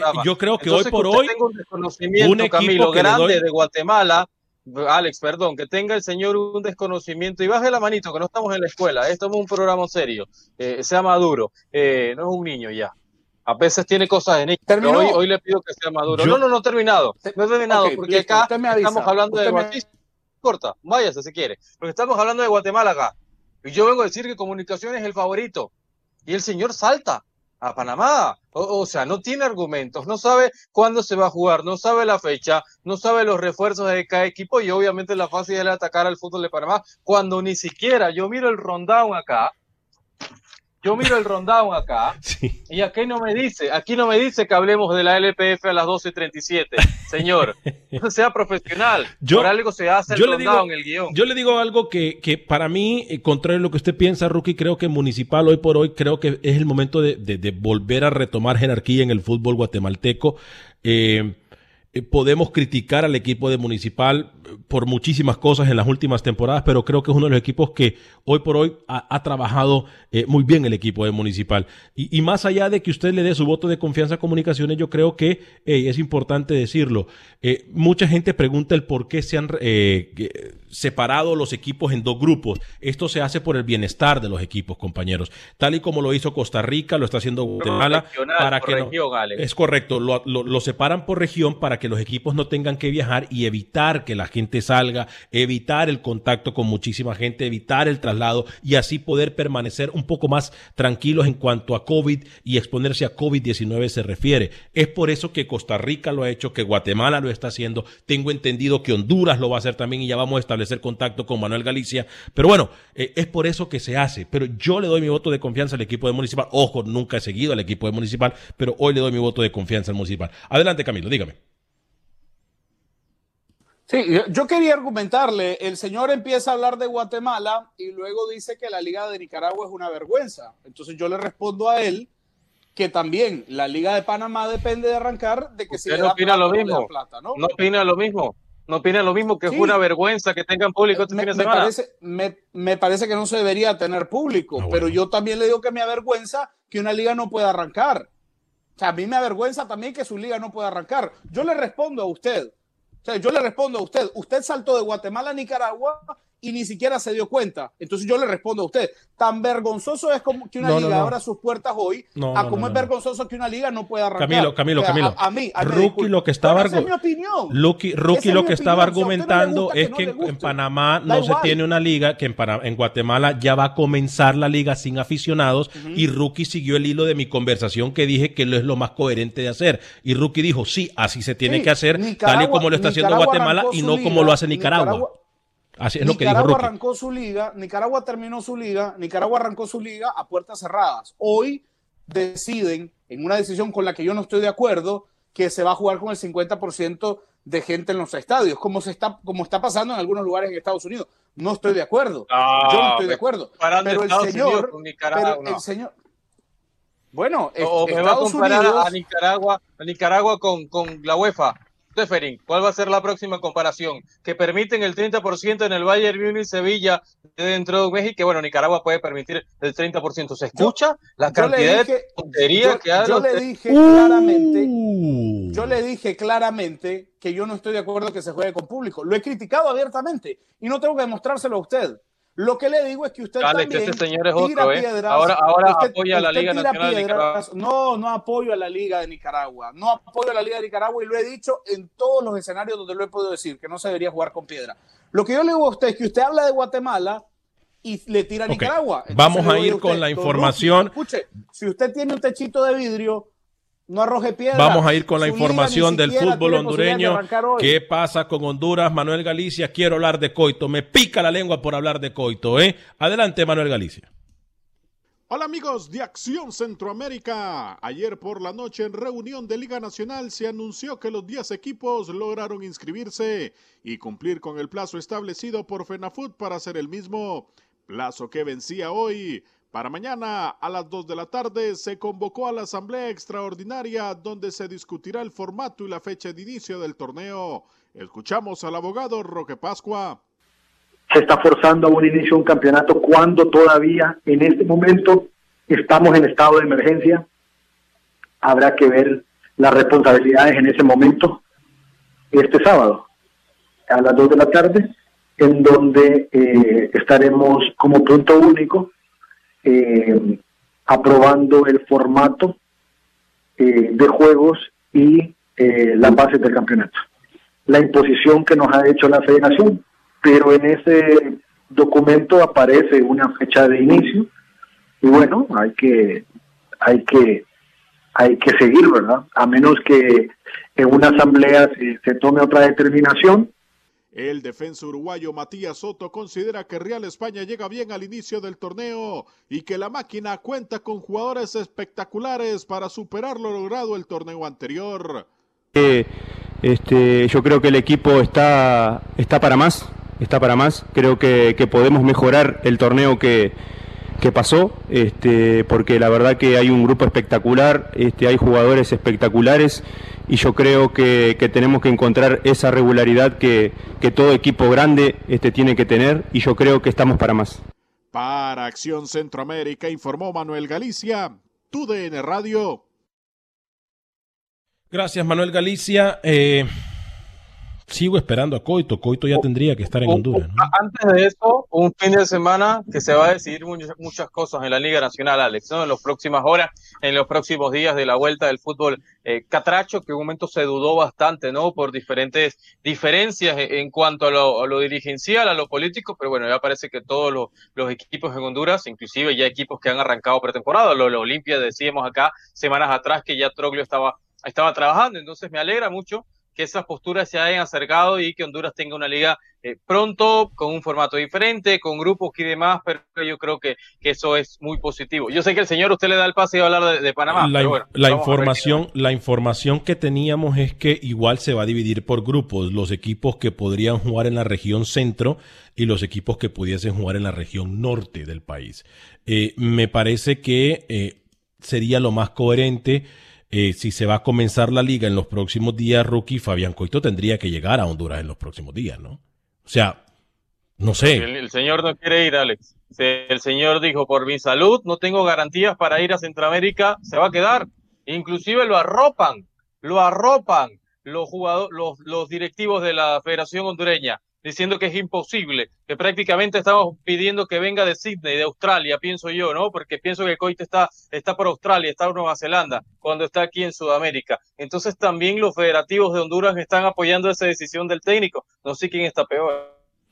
un equipo Camilo, grande de Guatemala, Alex, perdón, que tenga el señor un desconocimiento, y baje la manito, que no estamos en la escuela, estamos en un programa serio, sea maduro, no es un niño ya. A veces tiene cosas de niño, pero hoy le pido que sea maduro. No he terminado, porque listo, acá estamos hablando de Guatemala. Corta, váyase si quiere, porque estamos hablando de Guatemala acá, y yo vengo a decir que Comunicaciones es el favorito, y el señor salta a Panamá, o sea, no tiene argumentos, no sabe cuándo se va a jugar, no sabe la fecha, no sabe los refuerzos de cada equipo, y obviamente la fácil es atacar al fútbol de Panamá, cuando ni siquiera yo miro el rundown acá, sí. Y aquí no me dice que hablemos de la LPF a las 12:37, señor, sea profesional, por algo se hace el rundown, el guión. Yo le digo algo que para mí, contrario a lo que usted piensa, Rookie, creo que Municipal hoy por hoy, creo que es el momento de volver a retomar jerarquía en el fútbol guatemalteco. Podemos criticar al equipo de Municipal por muchísimas cosas en las últimas temporadas, pero creo que es uno de los equipos que hoy por hoy ha trabajado muy bien el equipo de Municipal. Y más allá de que usted le dé su voto de confianza a Comunicaciones, yo creo que es importante decirlo. Mucha gente pregunta el por qué se han separado los equipos en dos grupos. Esto se hace por el bienestar de los equipos, compañeros. Tal y como lo hizo Costa Rica, lo está haciendo Guatemala. Es correcto, lo separan por región para que los equipos no tengan que viajar y evitar que la gente salga, evitar el contacto con muchísima gente, evitar el traslado y así poder permanecer un poco más tranquilos en cuanto a COVID y exponerse a COVID-19 se refiere. Es por eso que Costa Rica lo ha hecho, que Guatemala lo está haciendo. Tengo entendido que Honduras lo va a hacer también y ya vamos a establecer contacto con Manuel Galicia. Pero bueno, es por eso que se hace. Pero yo le doy mi voto de confianza al equipo de Municipal. Ojo, nunca he seguido al equipo de Municipal, pero hoy le doy mi voto de confianza al Municipal. Adelante, Camilo, dígame. Sí, yo quería argumentarle, el señor empieza a hablar de Guatemala y luego dice que la Liga de Nicaragua es una vergüenza. Entonces yo le respondo a él que también la Liga de Panamá depende de arrancar de que si le no da opina plata, lo no le mismo. da plata, ¿no? No opina lo mismo. No opina lo mismo, que Sí. es una vergüenza que tengan público este fin de semana. Me parece que no se debería tener público, bueno. pero yo también le digo que me avergüenza que una liga no pueda arrancar. O sea, a mí me avergüenza también que su liga no pueda arrancar. Yo le respondo a usted. Usted saltó de Guatemala a Nicaragua y ni siquiera se dio cuenta. Entonces yo le respondo a usted. Tan vergonzoso es como que una liga abra sus puertas hoy, como es vergonzoso que una liga no pueda arrancar. Camilo. A mí Rookie lo que estaba esa es mi opinión. Rookie lo que estaba argumentando Si a usted no le gusta, es que que no le en guste. Panamá Da no se igual. tiene una liga, que en Guatemala ya va a comenzar la liga sin aficionados, y Rookie siguió el hilo de mi conversación que dije que lo es lo más coherente de hacer. Y Rookie dijo, sí, así se tiene que hacer, tal y como lo está haciendo Guatemala y no como lo hace Nicaragua. Así es lo que dijo Nicaragua Rookie. arrancó su liga, Nicaragua terminó su liga, Nicaragua arrancó su liga a puertas cerradas. Hoy deciden, en una decisión con la que yo no estoy de acuerdo, que se va a jugar con el 50% de gente en los estadios, como está pasando en algunos lugares en Estados Unidos. No estoy de acuerdo. Yo no estoy de acuerdo. Pero el señor, bueno, o me va a comparar a Nicaragua con la UEFA. Teferín, ¿cuál va a ser la próxima comparación? Que permiten el 30% en el Bayern Múnich, Sevilla, dentro de México, que bueno, Nicaragua puede permitir el 30%. ¿Se escucha la cantidad de tonterías que hace? Yo le dije claramente que yo no estoy de acuerdo que se juegue con público. Lo he criticado abiertamente y no tengo que demostrárselo a usted. Lo que le digo es que usted también que ese señor es tira otro, piedras. Ahora apoya a la Liga Nacional de Nicaragua. No apoyo a la Liga de Nicaragua. No apoyo a la Liga de Nicaragua y lo he dicho en todos los escenarios donde lo he podido decir, que no se debería jugar con piedra. Lo que yo le digo a usted es que usted habla de Guatemala y le tira a Nicaragua. Entonces, vamos a ir con la información. Escuche, si usted tiene un techito de vidrio, no arroje piedras. Vamos a ir con la información del fútbol tiene hondureño. posibilidad de arrancar hoy. ¿Qué pasa con Honduras? Manuel Galicia, quiero hablar de Coito. Me pica la lengua por hablar de Coito, ¿eh? Adelante, Manuel Galicia. Hola amigos de Acción Centroamérica. Ayer por la noche en reunión de Liga Nacional se anunció que los 10 equipos lograron inscribirse y cumplir con el plazo establecido por FENAFUT para hacer el mismo. Plazo que vencía hoy. Para mañana a las 2 de la tarde se convocó a la asamblea extraordinaria donde se discutirá el formato y la fecha de inicio del torneo. Escuchamos al abogado Roque Pascua. Se está forzando a un inicio de un campeonato cuando todavía en este momento estamos en estado de emergencia. Habrá que ver las responsabilidades en ese momento este sábado a las 2 de la tarde, en donde estaremos como punto único aprobando el formato de juegos y las bases del campeonato. La imposición que nos ha hecho la federación, pero en ese documento aparece una fecha de inicio y bueno, hay que seguir, ¿verdad? A menos que en una asamblea se tome otra determinación. El defensa uruguayo Matías Soto considera que Real España llega bien al inicio del torneo y que la máquina cuenta con jugadores espectaculares para superar lo logrado el torneo anterior. Yo creo que el equipo está para más. Creo que podemos mejorar el torneo que pasó, porque la verdad que hay un grupo espectacular, hay jugadores espectaculares y yo creo que tenemos que encontrar esa regularidad que todo equipo grande tiene que tener y yo creo que estamos para más. Para Acción Centroamérica informó Manuel Galicia, TUDN Radio. Gracias, Manuel Galicia. Sigo esperando a Coito. Coito ya tendría que estar en Honduras, ¿no? Antes de eso, un fin de semana que se va a decidir muchas cosas en la Liga Nacional, Alex, ¿no? En las próximas horas, en los próximos días de la vuelta del fútbol catracho, que en un momento se dudó bastante, ¿no? Por diferentes diferencias en cuanto a lo dirigencial, a lo político, pero bueno, ya parece que todos los equipos en Honduras, inclusive ya equipos que han arrancado pretemporada, lo Olimpia decíamos acá semanas atrás que ya Troglio estaba trabajando, entonces me alegra mucho que esas posturas se hayan acercado y que Honduras tenga una liga pronto, con un formato diferente, con grupos y demás, pero yo creo que eso es muy positivo. Yo sé que el señor, usted le da el pase y va a hablar de Panamá, pero bueno, la información que teníamos es que igual se va a dividir por grupos, los equipos que podrían jugar en la región centro y los equipos que pudiesen jugar en la región norte del país. Me parece que sería lo más coherente. Si se va a comenzar la liga en los próximos días, Rookie, Fabián Coito tendría que llegar a Honduras en los próximos días, ¿no? O sea, no sé. El señor no quiere ir, Alex. El señor dijo, por mi salud no tengo garantías para ir a Centroamérica, se va a quedar. Inclusive lo arropan los jugadores, los directivos de la Federación Hondureña, diciendo que es imposible, que prácticamente estamos pidiendo que venga de Sydney, de Australia, pienso yo, ¿no? Porque pienso que Coito está por Australia, está por Nueva Zelanda, cuando está aquí en Sudamérica. Entonces también los federativos de Honduras están apoyando esa decisión del técnico. No sé quién está peor.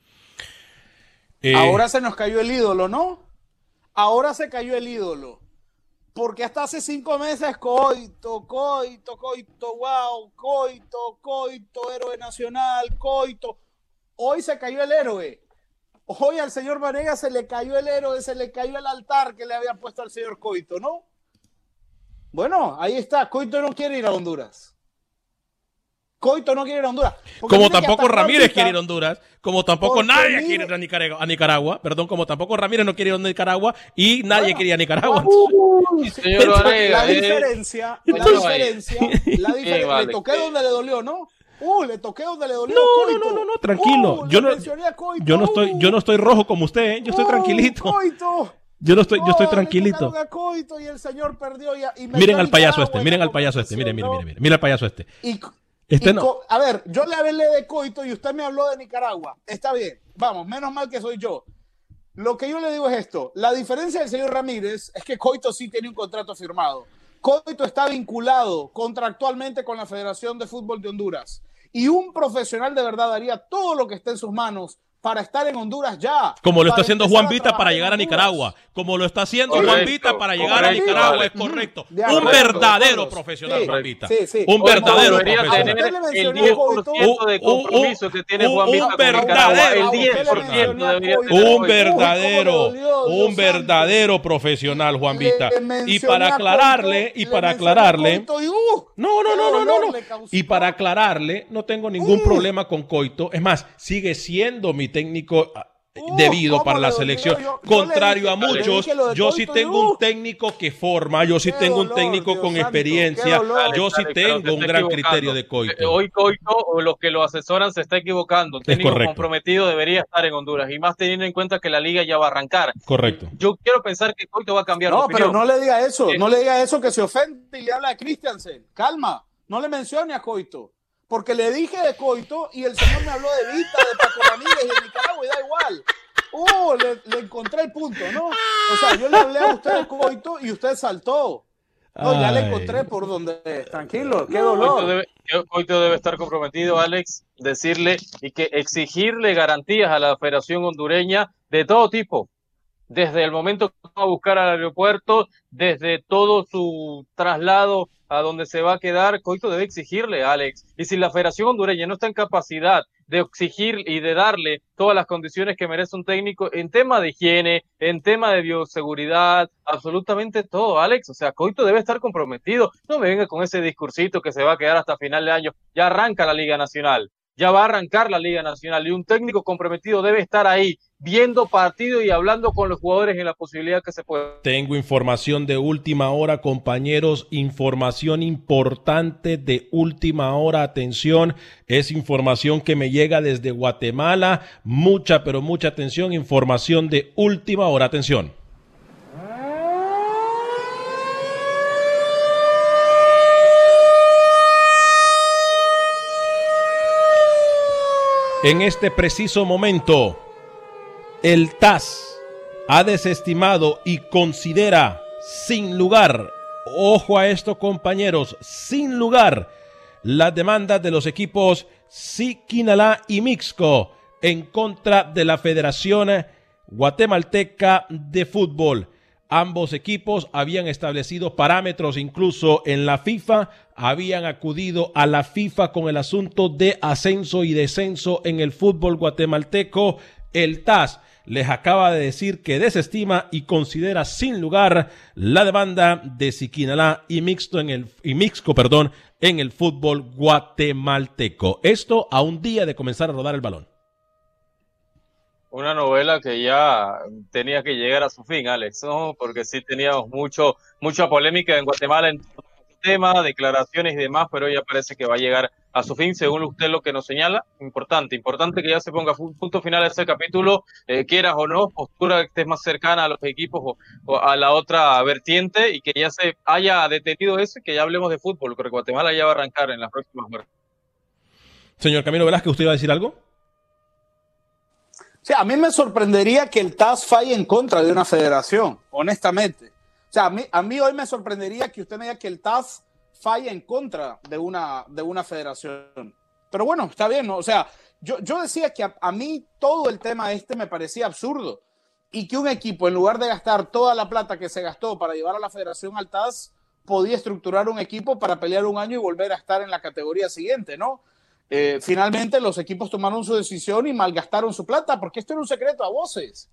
Ahora se nos cayó el ídolo, ¿no? Ahora se cayó el ídolo. Porque hasta hace 5 meses, Coito, wow, Coito, héroe nacional, Coito. Hoy se cayó el héroe. Hoy al señor Vanegas se le cayó el héroe, se le cayó el altar que le había puesto al señor Coito, ¿no? Bueno, ahí está. Coito no quiere ir a Honduras. Coito no quiere ir a Honduras. Como tampoco Ramírez quiere ir a Honduras, como tampoco nadie quiere ir a Nicaragua, perdón, como tampoco Ramírez no quiere ir a Nicaragua y nadie quiere ir a Nicaragua. La diferencia, le toqué donde le dolió, ¿no? Le toqué donde le dolió. No, tranquilo. Yo no estoy rojo como usted, ¿eh? Yo estoy tranquilito. Yo estoy tranquilito. Coito y el señor perdió miren al payaso este, miren al payaso este, mira al payaso este. A ver, yo le hablé de Coito y usted me habló de Nicaragua. Está bien, vamos, menos mal que soy yo. Lo que yo le digo es esto. La diferencia del señor Ramírez es que Coito sí tiene un contrato firmado. Coito está vinculado contractualmente con la Federación de Fútbol de Honduras. Y un profesional de verdad haría todo lo que esté en sus manos para estar en Honduras ya. Como lo está haciendo Juan Vita para llegar a Nicaragua. Como lo está haciendo Juan Vita para llegar a Nicaragua, es correcto. Un verdadero profesional, Juan Vita. Un verdadero profesional. El 10% de compromiso que tiene Juan Vita con Nicaragua. El 10%. Un verdadero profesional, Juan Vita. Y para aclararle, y para aclararle, no tengo ningún problema con Coito. Es más, sigue siendo mi técnico debido para la selección. Contrario a muchos, yo sí tengo un técnico que forma, yo sí tengo un técnico con experiencia, yo sí tengo un gran criterio de Coito. Hoy Coito, o los que lo asesoran, se está equivocando. El técnico comprometido debería estar en Honduras, y más teniendo en cuenta que la liga ya va a arrancar. Correcto. Yo quiero pensar que Coito va a cambiar de No, opinión. pero no le diga eso, no le diga eso, que se ofende y le habla de Christiansen. Calma, no le mencione a Coito. Porque le dije de Coito y el señor me habló de Vita, de Paco Ramírez y de Nicaragua, y da igual. Le encontré el punto, ¿no? O sea, yo le hablé a usted de Coito y usted saltó. No, ya le encontré por donde es. Tranquilo, qué dolor. Coito debe estar comprometido, Alex, decirle y que exigirle garantías a la Federación Hondureña de todo tipo. Desde el momento que va a buscar al aeropuerto, desde todo su traslado a donde se va a quedar, Coito debe exigirle, Alex. Y si la Federación Hondureña no está en capacidad de exigir y de darle todas las condiciones que merece un técnico en tema de higiene, en tema de bioseguridad, absolutamente todo, Alex. O sea, Coito debe estar comprometido. No me venga con ese discursito que se va a quedar hasta final de año. Ya arranca la Liga Nacional. Ya va a arrancar la Liga Nacional y un técnico comprometido debe estar ahí, viendo partido y hablando con los jugadores en la posibilidad que se pueda. Tengo información de última hora, compañeros, información importante de última hora. Atención, es información que me llega desde Guatemala. Mucha, pero mucha atención, información de última hora. Atención. En este preciso momento, el TAS ha desestimado y considera sin lugar, ojo a esto, compañeros, sin lugar, las demandas de los equipos Siquinalá y Mixco en contra de la Federación Guatemalteca de Fútbol. Ambos equipos habían establecido parámetros, incluso en la FIFA, habían acudido a la FIFA con el asunto de ascenso y descenso en el fútbol guatemalteco. El TAS les acaba de decir que desestima y considera sin lugar la demanda de Siquinalá y Mixco en el fútbol guatemalteco. Esto a un día de comenzar a rodar el balón. Una novela que ya tenía que llegar a su fin, Alex, ¿no? Porque sí teníamos mucha polémica en Guatemala en todo este tema, declaraciones y demás, pero ya parece que va a llegar a su fin, según usted lo que nos señala. Importante que ya se ponga punto final a ese capítulo, quieras o no, postura que estés más cercana a los equipos o a la otra vertiente, y que ya se haya detenido eso y que ya hablemos de fútbol, porque Guatemala ya va a arrancar en las próximas horas. Señor Camilo Velázquez, ¿usted iba a decir algo? O sea, a mí me sorprendería que el TAS falle en contra de una federación, honestamente. O sea, a mí hoy me sorprendería que usted me diga que el TAS falle en contra de una federación. Pero bueno, está bien, ¿no? O sea, yo decía que a mí todo el tema me parecía absurdo. Y que un equipo, en lugar de gastar toda la plata que se gastó para llevar a la federación al TAS, podía estructurar un equipo para pelear un año y volver a estar en la categoría siguiente, ¿no? Finalmente los equipos tomaron su decisión y malgastaron su plata, porque esto era un secreto a voces.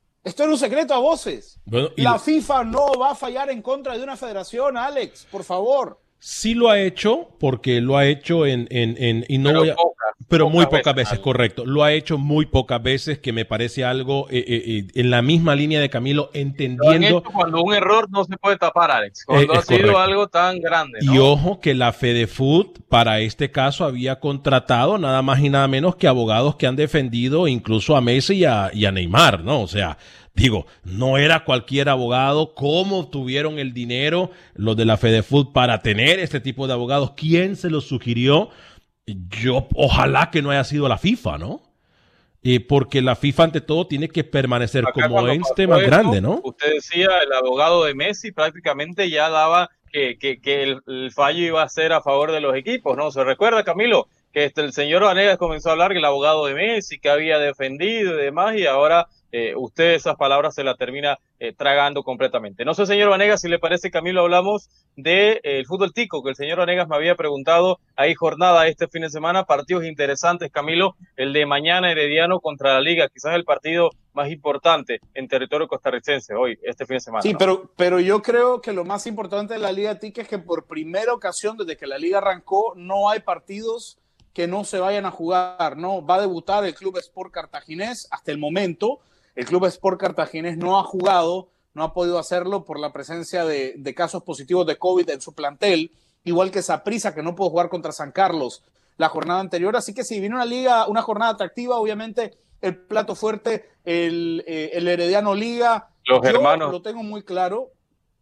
Bueno, la FIFA no va a fallar en contra de una federación, Alex, por favor. Sí lo ha hecho, porque lo ha hecho pero muy pocas veces, correcto. Lo ha hecho muy pocas veces, que me parece algo en la misma línea de Camilo, entendiendo. Cuando un error no se puede tapar, Alex, cuando ha sido algo tan grande, ¿no? Y ojo que la FedeFut para este caso había contratado nada más y nada menos que abogados que han defendido incluso a Messi y a Neymar, ¿no? O sea, digo, no era cualquier abogado. ¿Cómo tuvieron el dinero los de la FedeFut para tener este tipo de abogados? ¿Quién se los sugirió? Ojalá que no haya sido la FIFA, ¿no? Porque la FIFA ante todo tiene que permanecer como ente más grande, ¿no? Usted decía, el abogado de Messi prácticamente ya daba que el fallo iba a ser a favor de los equipos, ¿no? ¿Se recuerda, Camilo? Que el señor Vanegas comenzó a hablar que el abogado de Messi, que había defendido y demás, y ahora usted esas palabras se la termina tragando completamente. No sé, señor Vanegas, si le parece, Camilo, hablamos de el fútbol tico, que el señor Vanegas me había preguntado. Hay jornada este fin de semana, partidos interesantes, Camilo, el de mañana Herediano contra la Liga, quizás el partido más importante en territorio costarricense hoy, este fin de semana. Sí, ¿no? pero yo creo que lo más importante de la Liga Tica es que por primera ocasión desde que la Liga arrancó no hay partidos que no se vayan a jugar, ¿no? Va a debutar el Club Sport Cartaginés hasta el momento. El Club Sport Cartaginés no ha jugado, no ha podido hacerlo por la presencia de casos positivos de COVID en su plantel, igual que Saprissa, que no pudo jugar contra San Carlos la jornada anterior. Así que si viene una jornada atractiva, obviamente el plato fuerte, el Herediano Liga. Los hermanos. Lo tengo muy claro.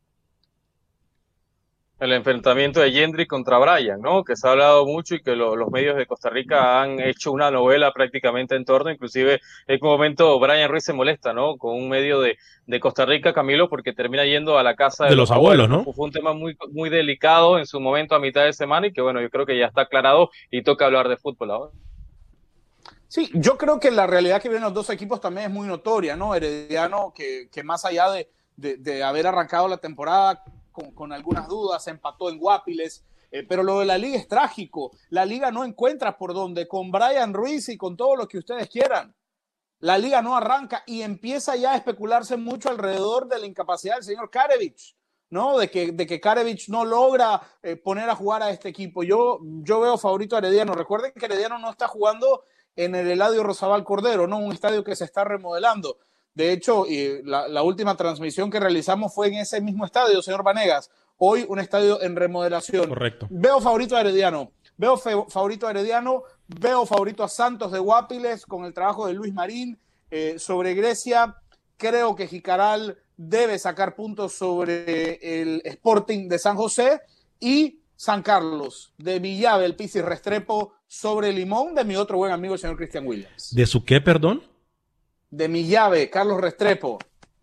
El enfrentamiento de Yendrick contra Brian, ¿no? Que se ha hablado mucho y que los medios de Costa Rica han hecho una novela prácticamente en torno. Inclusive en un momento Brian Ruiz se molesta, ¿no? Con un medio de Costa Rica, Camilo, porque termina yendo a la casa de los abuelos, ¿no? Fue un tema muy, muy delicado en su momento a mitad de semana y que, bueno, yo creo que ya está aclarado y toca hablar de fútbol ahora. Sí, yo creo que la realidad que vienen los dos equipos también es muy notoria, ¿no? Herediano, que más allá de haber arrancado la temporada con algunas dudas, empató en Guapiles, pero lo de la Liga es trágico. La Liga no encuentra por dónde, con Brian Ruiz y con todo lo que ustedes quieran. La Liga no arranca y empieza ya a especularse mucho alrededor de la incapacidad del señor Karevich, ¿no? De que Karevich no logra poner a jugar a este equipo. Yo veo favorito a Herediano. Recuerden que Herediano no está jugando en el Eladio Rosabal Cordero, ¿no? Un estadio que se está remodelando. De hecho, la última transmisión que realizamos fue en ese mismo estadio, señor Vanegas. Hoy un estadio en remodelación. Correcto. Veo favorito a Herediano. Veo favorito a Santos de Guapiles con el trabajo de Luis Marín. Sobre Grecia, creo que Jicaral debe sacar puntos sobre el Sporting de San José. Y San Carlos de Villave, el Pizzi Restrepo sobre Limón, de mi otro buen amigo, el señor Cristian Williams. ¿De su qué, perdón? De mi llave, Carlos Restrepo.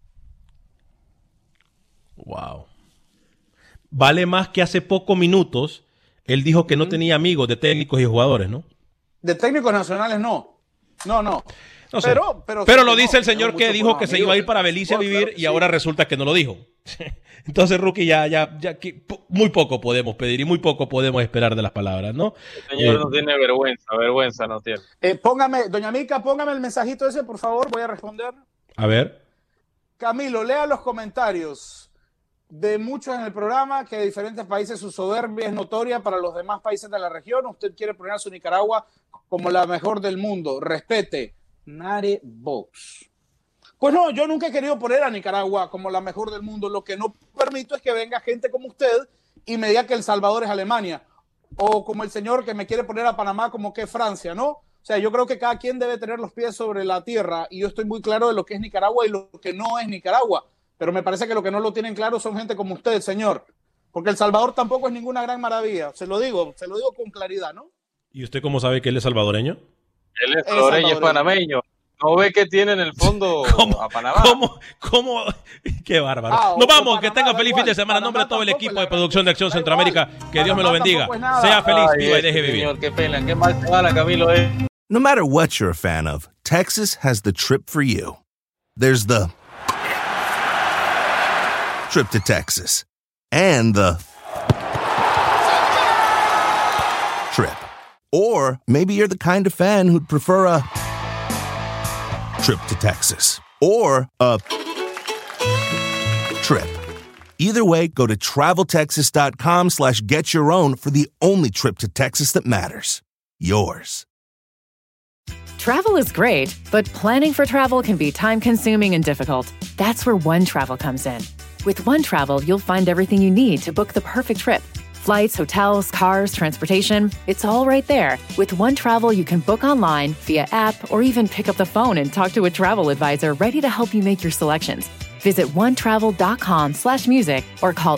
Wow. Vale más que hace pocos minutos él dijo que no tenía amigos de técnicos y jugadores, ¿no? De técnicos nacionales no. No. No sé. Pero lo dice el señor que dijo que se iba a ir para Belice a vivir y ahora resulta que no lo dijo. Entonces, Rookie, ya muy poco podemos pedir y muy poco podemos esperar de las palabras, ¿no? El señor no tiene vergüenza no tiene. Doña Mica, póngame el mensajito ese, por favor, voy a responder. A ver. Camilo, lea los comentarios de muchos en el programa, que de diferentes países su soberbia es notoria para los demás países de la región. Usted quiere poner a su Nicaragua como la mejor del mundo. Respete. Nare Box. Pues no, yo nunca he querido poner a Nicaragua como la mejor del mundo. Lo que no permito es que venga gente como usted y me diga que El Salvador es Alemania. O como el señor que me quiere poner a Panamá como que es Francia, ¿no? O sea, yo creo que cada quien debe tener los pies sobre la tierra y yo estoy muy claro de lo que es Nicaragua y lo que no es Nicaragua. Pero me parece que lo que no lo tienen claro son gente como usted, señor. Porque El Salvador tampoco es ninguna gran maravilla. Se lo digo con claridad, ¿no? ¿Y usted cómo sabe que él es salvadoreño? Él es salvadoreño, es panameño. ¿No ve que tiene en el fondo a Panamá? ¿Cómo? Qué bárbaro. Nos vamos, que tenga feliz fin de semana. En nombre de todo el equipo de producción de Acción Centroamérica, que Dios me lo bendiga. Sea feliz, viva y deje vivir. Señor, qué pena, qué mal se va la Camilo. No matter what you're a fan of, Texas has the trip for you. There's the trip to Texas and the trip. Or maybe you're the kind of fan who'd prefer a trip to Texas or a trip. Either way, go to traveltexas.com/getyourOwn for the only trip to Texas that matters. Yours. Travel is great, but planning for travel can be time-consuming and difficult. That's where OneTravel comes in. With OneTravel, you'll find everything you need to book the perfect trip. Flights, hotels, cars, transportation, it's all right there. With OneTravel, you can book online, via app, or even pick up the phone and talk to a travel advisor ready to help you make your selections. Visit onetravel.com/music or call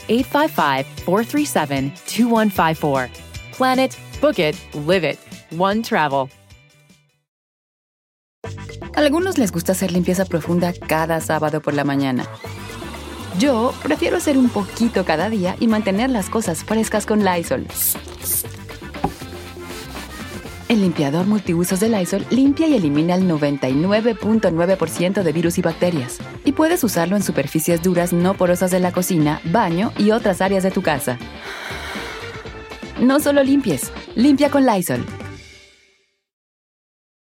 855-437-2154. Plan it, book it, live it. OneTravel. A algunos les gusta hacer limpieza profunda cada sábado por la mañana. Yo prefiero hacer un poquito cada día y mantener las cosas frescas con Lysol. El limpiador multiusos de Lysol limpia y elimina el 99.9% de virus y bacterias. Y puedes usarlo en superficies duras no porosas de la cocina, baño y otras áreas de tu casa. No solo limpies, limpia con Lysol.